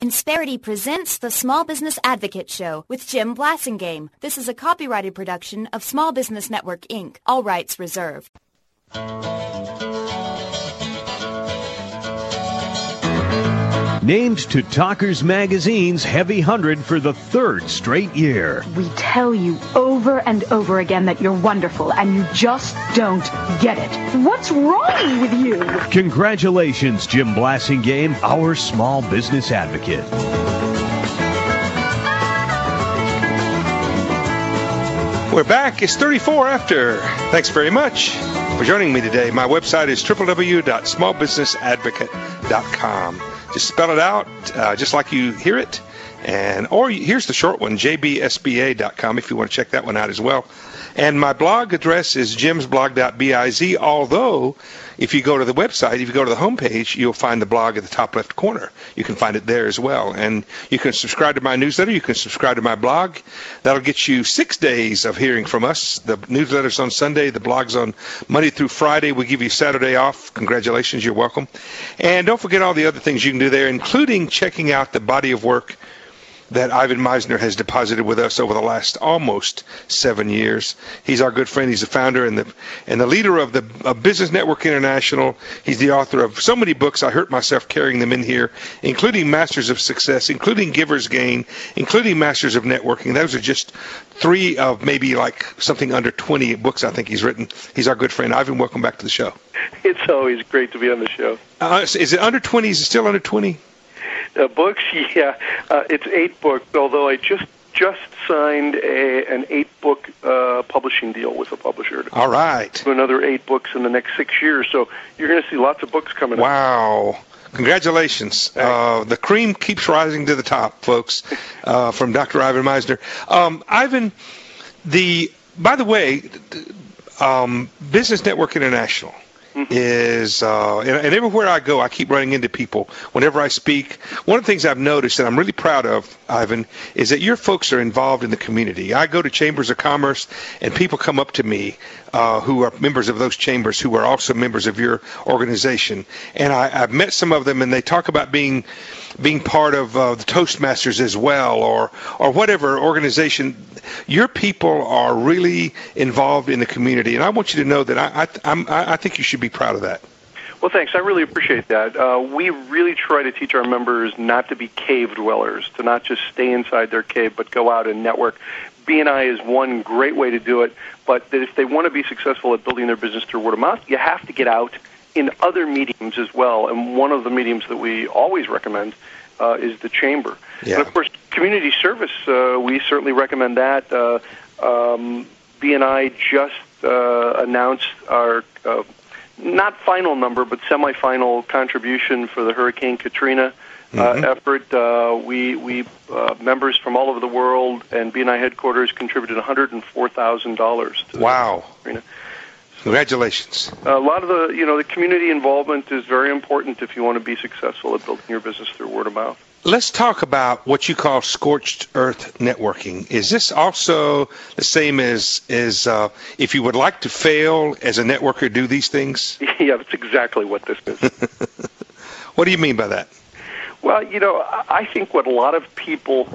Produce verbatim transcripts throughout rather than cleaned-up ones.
Insperity presents the Small Business Advocate Show with Jim Blasingame. This is a copyrighted production of Small Business Network, Incorporated. All rights reserved. Named to Talkers Magazine's Heavy one hundred for the third straight year. We tell you over and over again that you're wonderful, and you just don't get it. What's wrong with you? Congratulations, Jim Blasingame, our small business advocate. We're back. It's thirty-four after. Thanks very much for joining me today. My website is w w w dot small business advocate dot com. Just spell it out, uh, just like you hear it. And or here's the short one, j b s b a dot com, if you want to check that one out as well. And my blog address is jims blog dot biz, although if you go to the website, if you go to the homepage, you'll find the blog at the top left corner. You can find it there as well. And you can subscribe to my newsletter. You can subscribe to my blog. That'll get you six days of hearing from us. The newsletter's on Sunday. The blog's on Monday through Friday. We give you Saturday off. Congratulations. You're welcome. And don't forget all the other things you can do there, including checking out the body of work that Ivan Misner has deposited with us over the last almost seven years. He's our good friend. He's the founder and the and the leader of the of Business Network International. He's the author of so many books. I hurt myself carrying them in here, including Masters of Success, including Giver's Gain, including Masters of Networking. Those are just three of maybe like something under twenty books I think he's written. He's our good friend. Ivan, welcome back to the show. It's always great to be on the show. Uh, is it under twenty? Is it still under twenty? Uh, books, yeah, uh, it's eight books. Although I just just signed a, an eight-book uh, publishing deal with a publisher. All right, do another eight books in the next six years. So you're going to see lots of books coming. Wow. up. Wow. Congratulations. Uh, the cream keeps rising to the top, folks, uh, from Doctor Ivan Misner. Um, Ivan, the by the way, um, Business Network International is, uh, and, and everywhere I go, I keep running into people whenever I speak. One of the things I've noticed, and I'm really proud of, Ivan, is that your folks are involved in the community. I go to chambers of commerce, and people come up to me uh, who are members of those chambers who are also members of your organization. And I, I've met some of them, and they talk about being being part of uh, the Toastmasters as well, or or whatever organization. Your people are really involved in the community, and I want you to know that I I, I'm, I think you should be proud of that. Well, thanks. I really appreciate that. Uh, we really try to teach our members not to be cave dwellers, to not just stay inside their cave, but go out and network. B N I is one great way to do it, but that if they want to be successful at building their business through word of mouth, you have to get out in other mediums as well. And one of the mediums that we always recommend uh, is the chamber. Yeah. And, of course, community service, uh, we certainly recommend that. Uh, um, B N I just uh, announced our uh, not final number, but semifinal contribution for the Hurricane Katrina uh, mm-hmm. effort. Uh, we we uh, members from all over the world and B N I headquarters contributed one hundred four thousand dollars to wow. the Katrina. Congratulations. A lot of the, you know, the community involvement is very important if you want to be successful at building your business through word of mouth. Let's talk about what you call scorched earth networking. Is this also the same as, as uh, if you would like to fail as a networker, do these things? Yeah, that's exactly what this is. What do you mean by that? Well, you know, I think what a lot of people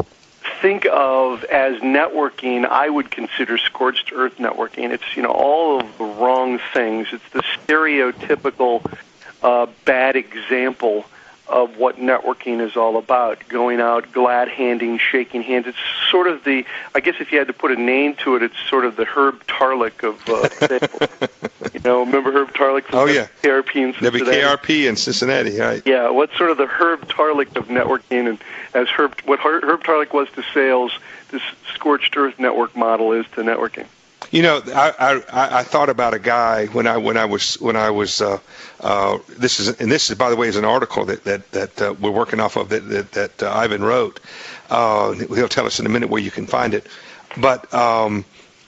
think of as networking, I would consider scorched earth networking. It's, you know, all of the wrong things. It's the stereotypical uh, bad example of what networking is all about, going out, glad-handing, shaking hands. It's sort of the, I guess if you had to put a name to it, it's sort of the Herb Tarlick of uh, sales. You know, remember Herb Tarlick from oh, yeah. K R P in Cincinnati? W K R P in Cincinnati, right. Yeah, what's sort of the Herb Tarlick of networking, and as Herb, what Herb Tarlick was to sales, this scorched earth network model is to networking. You know, I, I I thought about a guy when I when I was when I was uh, uh, this is and this is by the way is an article that that that uh, we're working off of that that, that uh, Ivan wrote. Uh, he'll tell us in a minute where you can find it, but um,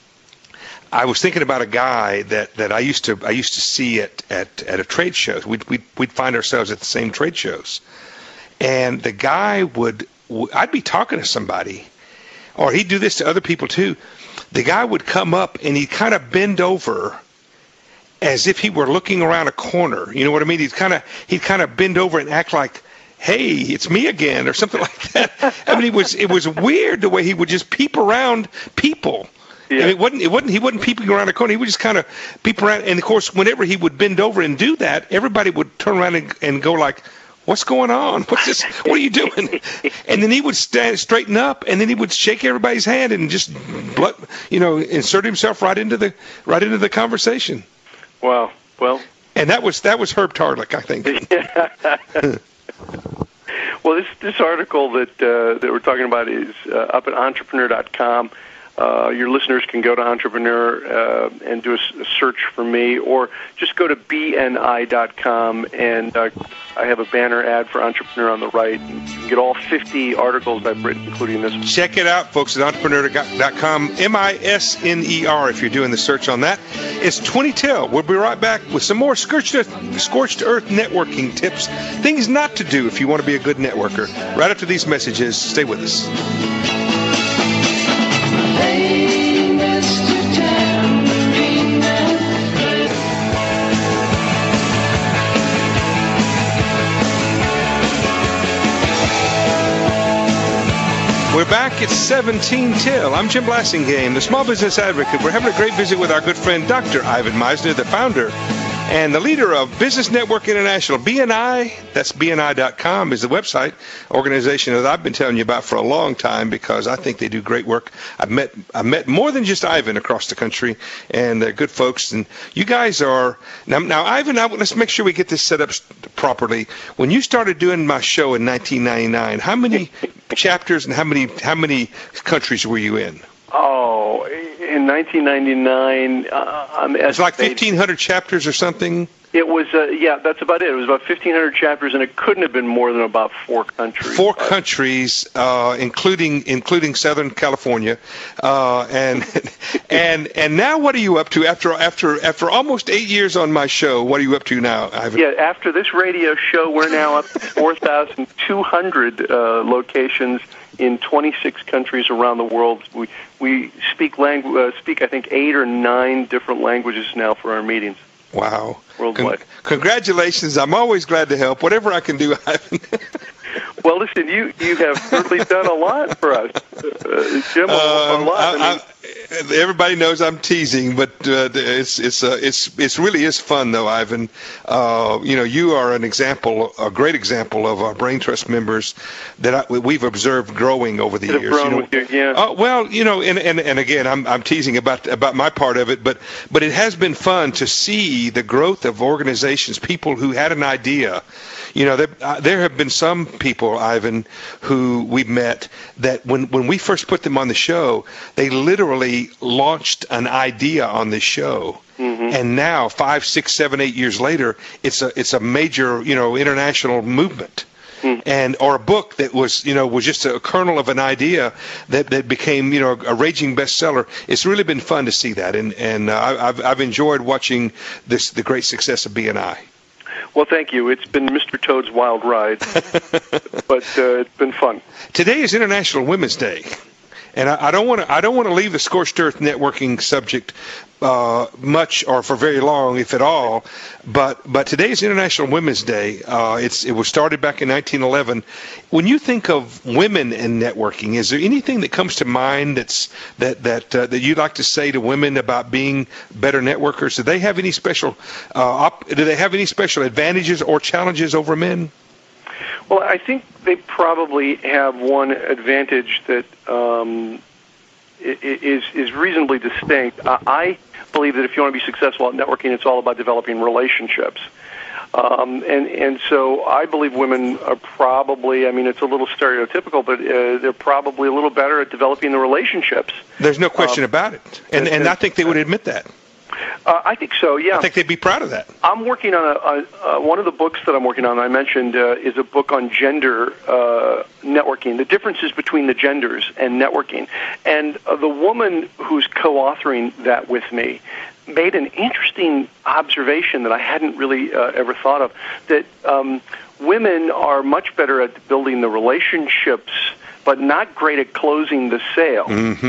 I was thinking about a guy that, that I used to I used to see at at, at a trade show. We'd, we'd we'd find ourselves at the same trade shows, and the guy would I'd be talking to somebody, or he'd do this to other people too. The guy would come up and he'd kind of bend over as if he were looking around a corner. You know what I mean? He'd kind of he'd kind of bend over and act like, "Hey, it's me again," or something like that. I mean, it was it was weird the way he would just peep around people. Yeah. And it wasn't. It wasn't. He wasn't peeping around a corner. He would just kind of peep around. And of course, whenever he would bend over and do that, everybody would turn around and, and go like, "What's going on? What's this? What are you doing?" And then he would stand straighten up, and then he would shake everybody's hand and just, you know, insert himself right into the right into the conversation. Wow. Well. And that was that was Herb Tarlek, I think. Well, this this article that uh, that we're talking about is uh, up at entrepreneur dot com. Uh, your listeners can go to Entrepreneur uh, and do a, a search for me, or just go to B N I dot com, and uh, I have a banner ad for Entrepreneur on the right. And you can get all fifty articles I've written, including this one. Check it out, folks, at entrepreneur dot com, M I S N E R, if you're doing the search on that. It's twenty till. We'll be right back with some more Scorched Earth, Scorched Earth networking tips, things not to do if you want to be a good networker. Right after these messages, stay with us. We're back at seventeen till. I'm Jim Blasingame, the Small Business Advocate. We're having a great visit with our good friend, Doctor Ivan Misner, the founder and the leader of Business Network International. B N I, that's B N I dot com, is the website, organization that I've been telling you about for a long time because I think they do great work. I've met I've met more than just Ivan across the country, and they're good folks. And you guys are, now, now Ivan, I, let's make sure we get this set up properly. When you started doing my show in nineteen ninety-nine, how many chapters and how many how many countries were you in? Oh, in nineteen ninety-nine, uh, I'm it's like fifteen hundred chapters or something. It was, uh, yeah, that's about it. It was about fifteen hundred chapters, and it couldn't have been more than about four countries. Four uh, countries, uh, including including Southern California, uh, and and and now what are you up to after after after almost eight years on my show? What are you up to now, Ivan? Yeah, after this radio show, we're now up to four thousand two hundred uh, locations in twenty-six countries around the world. We we speak langu- uh, speak I think eight or nine different languages now for our meetings. Wow. Worldwide. Con- congratulations. I'm always glad to help. Whatever I can do, Ivan. Well, listen, you, you have certainly done a lot for us, uh, Jim. A, a lot. I, I mean, I, everybody knows I'm teasing, but uh, it's it's uh, it's it's really is fun though, Ivan. Uh, you know, you are an example, a great example of our Brain Trust members that I, we've observed growing over the years. You know, with you, yeah. Uh, well, you know, and, and and again, I'm I'm teasing about about my part of it, but but it has been fun to see the growth of organizations, people who had an idea. You know, there, uh, there have been some people, Ivan, who we've met that when, when we first put them on the show, they literally launched an idea on the show. Mm-hmm. And now, five, six, seven, eight years later, it's a it's a major, you know, international movement. Mm-hmm. And or a book that was, you know, was just a kernel of an idea that, that became, you know, a raging bestseller. It's really been fun to see that, and and uh, I've I've enjoyed watching this the great success of B N I. Well, thank you. It's been Mister Toad's wild ride, but uh, it's been fun. Today is International Women's Day, and I, I don't want to I don't want to leave the Scorched Earth networking subject uh, much or for very long, if at all. But but today is International Women's Day. Uh, it's it was started back in nineteen eleven. When you think of women in networking, is there anything that comes to mind that's that that uh, that you'd like to say to women about being better networkers? Do they have any special uh, op- do they have any special advantages or challenges over men? Well, I think they probably have one advantage that um, is is reasonably distinct. I believe that if you want to be successful at networking, it's all about developing relationships. Um, and, and so I believe women are probably, I mean, it's a little stereotypical, but uh, they're probably a little better at developing the relationships. There's no question um, about it. And, and, and I think they would admit that. Uh, I think so, yeah. I think they'd be proud of that. I'm working on a, a, a one of the books that I'm working on, I mentioned, uh, is a book on gender uh, networking, the differences between the genders and networking. And uh, the woman who's co-authoring that with me made an interesting observation that I hadn't really uh, ever thought of, that um, women are much better at building the relationships, but not great at closing the sale. Mm-hmm.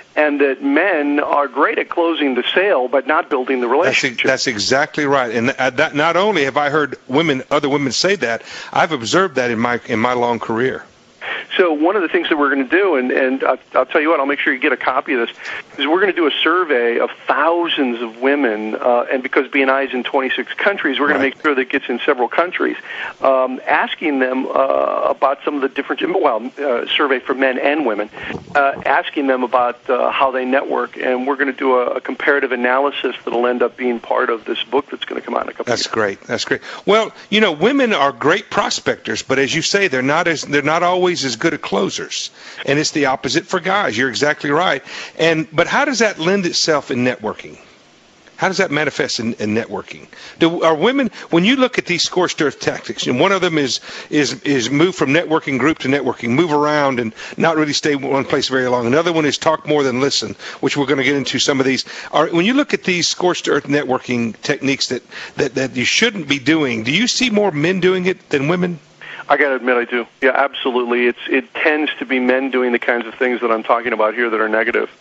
and that men are great at closing the sale but not building the relationship. That's, that's exactly right. And that, not only have I heard women, other women say that, I've observed that in my in my long career. So one of the things that we're going to do, and, and I'll, I'll tell you what, I'll make sure you get a copy of this, is we're going to do a survey of thousands of women, uh, and because B N I is in twenty-six countries, we're going right. to make sure that it gets in several countries, um, asking them uh, about some of the different, well, uh, survey for men and women, uh, asking them about uh, how they network, and we're going to do a, a comparative analysis that will end up being part of this book that's going to come out in a couple That's of years. great. That's great. Well, you know, women are great prospectors, but as you say, they're not as they're not always as good at closers, and it's the opposite for guys. You're exactly right. And but how does that lend itself in networking? How does that manifest in, in networking? Do, are women, when you look at these scorched earth tactics, and one of them is is is move from networking group to networking, move around and not really stay in one place very long. Another one is talk more than listen, which we're going to get into some of these. Are, when you look at these scorched earth networking techniques that, that, that you shouldn't be doing, do you see more men doing it than women? I got to admit, I do. Yeah, absolutely. It's it tends to be men doing the kinds of things that I'm talking about here that are negative,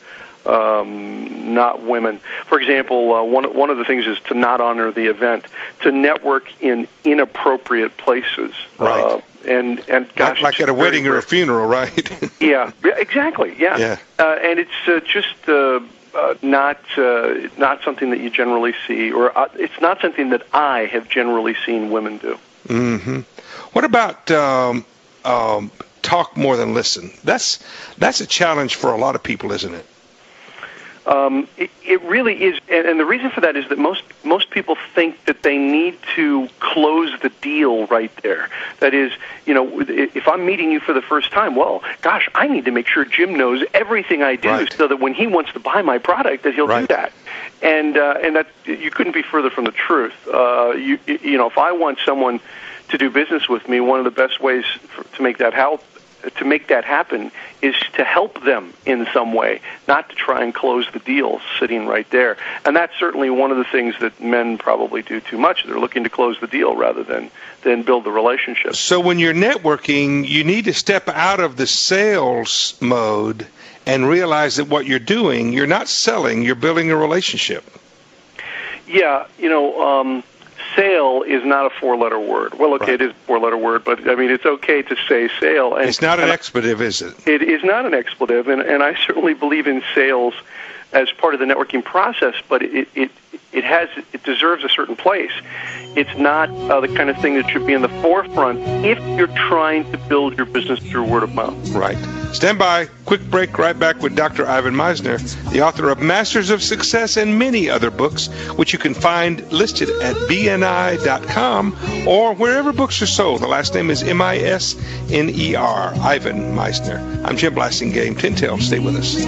um, not women. For example, uh, one one of the things is to not honor the event, to network in inappropriate places. Right. Uh, and and gosh, like, like at a wedding or a funeral, right? yeah, exactly. Yeah. Yeah. Uh, and it's uh, just. Uh, Uh, not uh, not something that you generally see, or uh, it's not something that I have generally seen women do. Mm-hmm. What about um, um, talk more than listen? That's that's a challenge for a lot of people, isn't it? Um, it, it really is, and, and the reason for that is that most most people think that they need to close the deal right there. That is, you know, if I'm meeting you for the first time, well, gosh, I need to make sure Jim knows everything I do, right. so that when he wants to buy my product, that he'll right. do that. And uh, and that you couldn't be further from the truth. Uh, you you know, if I want someone to do business with me, one of the best ways for, to make that help. to make that happen is to help them in some way, not to try and close the deal sitting right there. And that's certainly one of the things that men probably do too much. They're looking to close the deal rather than, than build the relationship. So when you're networking, you need to step out of the sales mode and realize that what you're doing, you're not selling, you're building a relationship. Yeah, you know, um, sale is not a four-letter word. Well, okay, right. It is a four-letter word, but, I mean, it's okay to say sale. And, it's not an and expletive, is it? It is not an expletive, and, and I certainly believe in sales as part of the networking process, but it it, it has it deserves a certain place. It's not uh, the kind of thing that should be in the forefront if you're trying to build your business through word of mouth. Right. Stand by. Quick break. Right back with Doctor Ivan Misner, the author of Masters of Success and many other books, which you can find listed at B N I dot com or wherever books are sold. The last name is M I S N E R, Ivan Misner. I'm Jim Blasingame. Tintel, stay with us.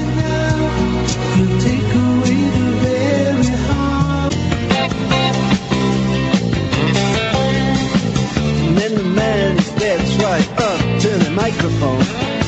And then the man steps right up to the microphone.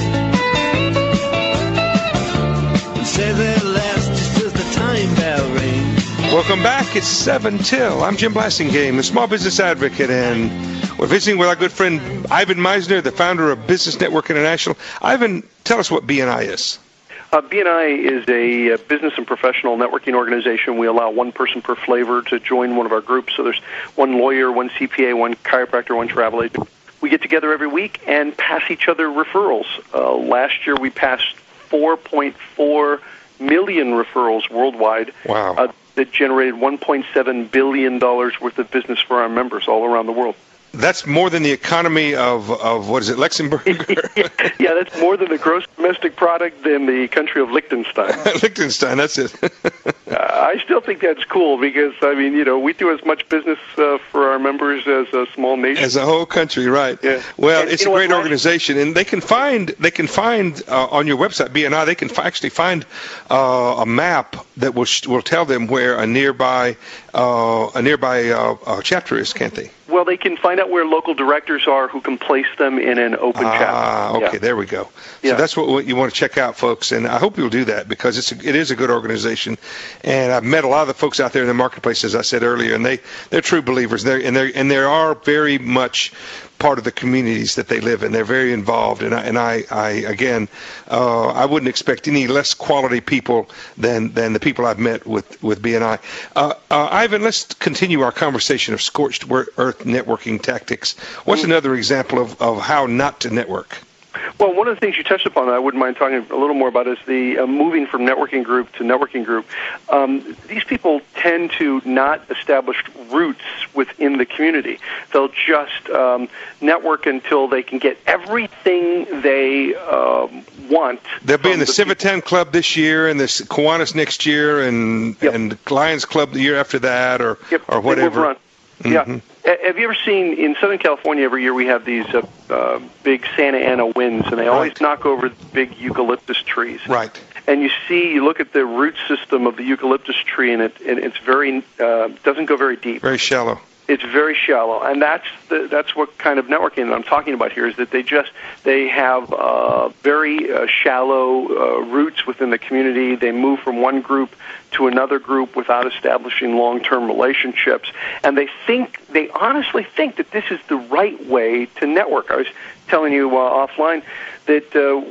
Welcome back. It's seven till. I'm Jim Blasingame, the Small Business Advocate, and we're visiting with our good friend Ivan Misner, the founder of Business Network International. Ivan, tell us what B N I is. Uh, B N I is a, a business and professional networking organization. We allow one person per flavor to join one of our groups. So there's one lawyer, one C P A, one chiropractor, one travel agent. We get together every week and pass each other referrals. Uh, last year we passed four point four million referrals worldwide. Wow. Uh, that generated one point seven billion dollars worth of business for our members all around the world. That's more than the economy of, of what is it, Luxembourg? yeah, yeah, that's more than the gross domestic product in the country of Liechtenstein. Liechtenstein, that's it. uh, I still think that's cool because, I mean, you know, we do as much business uh, for our members as a small nation. As a whole country, right. Yeah. Well, and, it's a great what, organization, and they can find, they can find uh, on your website, B N I, they can f- actually find uh, a map that will sh- will tell them where a nearby, uh, a nearby uh, uh, chapter is, can't they? Well, they can find out where local directors are who can place them in an open ah, chapter. Ah, okay, yeah. There we go. So yeah. that's what you want to check out, folks, and I hope you'll do that because it's a, it is a good organization. And I've met a lot of the folks out there in the marketplace, as I said earlier, and they they're true believers. They're, and they and there are very much part of the communities that they live in. They're very involved, and I, and I, I again, uh, I wouldn't expect any less quality people than than the people I've met with with B N I. Uh, uh, Ivan, let's continue our conversation of scorched earth networking tactics. What's mm-hmm. another example of, of how not to network? Well, one of the things you touched upon that I wouldn't mind talking a little more about is the uh, moving from networking group to networking group. Um, these people tend to not establish roots within the community. They'll just um, network until they can get everything they um, want. They'll be in the, the Civitan people. Club this year, and the Kiwanis next year, and yep. and the Lions Club the year after that, or yep. or whatever. Mm-hmm. Yeah. Have you ever seen, in Southern California, every year we have these uh, uh, big Santa Ana winds, and they always right. knock over big eucalyptus trees. Right. And you see, you look at the root system of the eucalyptus tree, and it and it's very uh, doesn't go very deep. Very shallow. It's very shallow, and that's the, that's what kind of networking that I'm talking about here is that they just they have uh, very uh, shallow uh, roots within the community. They move from one group to another group without establishing long-term relationships, and they think they honestly think that this is the right way to network. I was telling you uh, offline that. Uh,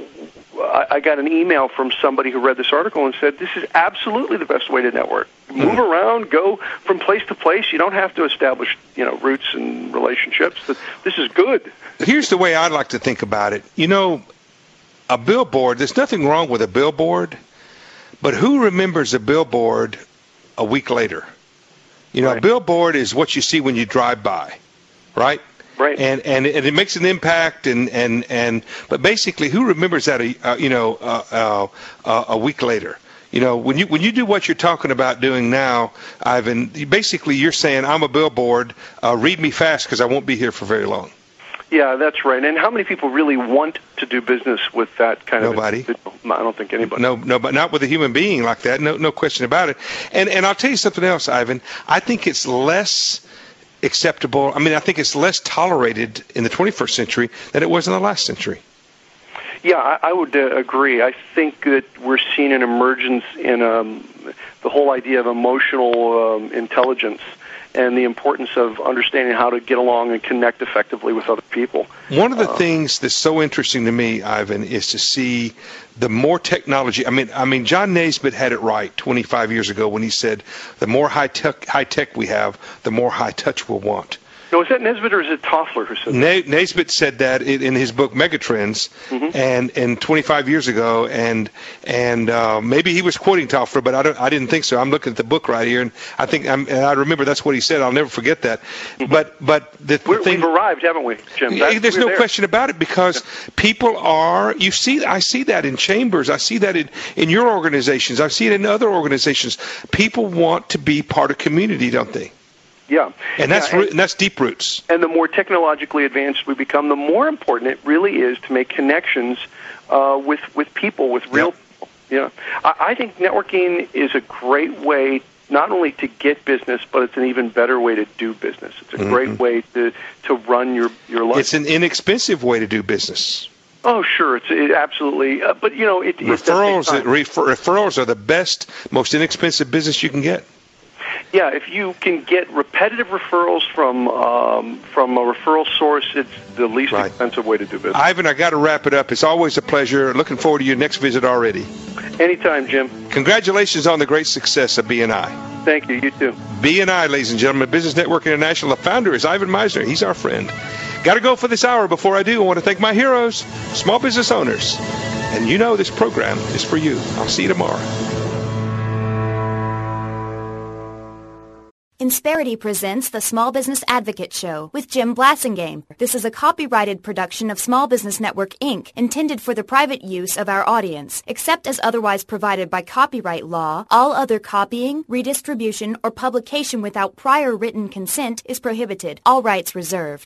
I got an email from somebody who read this article and said, this is absolutely the best way to network. Move around, go from place to place. You don't have to establish, you know, roots and relationships. This is good. Here's the way I like to think about it. You know, a billboard, there's nothing wrong with a billboard, but who remembers a billboard a week later? You know, right. A billboard is what you see when you drive by, right? Right. And, and and it makes an impact, and, and, and but basically, who remembers that? A, uh, you know, uh, uh, uh, a week later. You know, when you when you do what you're talking about doing now, Ivan, you basically you're saying I'm a billboard. Uh, read me fast because I won't be here for very long. Yeah, that's right. And how many people really want to do business with that kind Nobody. of? Nobody. I don't think anybody. No, no, but not with a human being like that. No, no question about it. And and I'll tell you something else, Ivan. I think it's less acceptable. I mean, I think it's less tolerated in the twenty-first century than it was in the last century. Yeah, I, I would uh, agree. I think that we're seeing an emergence in um, the whole idea of emotional um, intelligence and the importance of understanding how to get along and connect effectively with other people. One of the uh, things that's so interesting to me, Ivan, is to see the more technology. I mean, I mean, John Naisbitt had it right twenty-five years ago when he said, "The more high tech, high tech we have, the more high touch we'll want." No, is that Naisbitt or is it Toffler who said Na- that? Naisbitt said that in his book Megatrends, mm-hmm. and and twenty-five years ago, and and uh, maybe he was quoting Toffler, but I don't, I didn't think so. I'm looking at the book right here, and I think I'm, and I remember that's what he said. I'll never forget that. Mm-hmm. But but the, the We're, thing, we've arrived, haven't we, Jim? That's, there's no there. question about it because people are. You see, I see that in chambers. I see that in in your organizations. I see it in other organizations. People want to be part of community, don't they? Yeah, and that's yeah, and, and that's deep roots. And the more technologically advanced we become, the more important it really is to make connections uh, with with people, with real yep. people. Yeah, I, I think networking is a great way not only to get business, but it's an even better way to do business. It's a mm-hmm. great way to to run your your life. It's an inexpensive way to do business. Oh, sure, it's it, absolutely. Uh, but you know, it, referrals. It refer, referrals are the best, most inexpensive business you can get. Yeah, if you can get repetitive referrals from um, from a referral source, it's the least right. expensive way to do business. Ivan, I got to wrap it up. It's always a pleasure. Looking forward to your next visit already. Anytime, Jim. Congratulations on the great success of B N I. Thank you. You too. B N I, ladies and gentlemen, Business Network International. The founder is Ivan Misner. He's our friend. Got to go for this hour. Before I do, I want to thank my heroes, small business owners. And you know this program is for you. I'll see you tomorrow. Insperity presents the Small Business Advocate Show with Jim Blasingame. This is a copyrighted production of Small Business Network, Incorporated, intended for the private use of our audience. Except as otherwise provided by copyright law, all other copying, redistribution, or publication without prior written consent is prohibited. All rights reserved.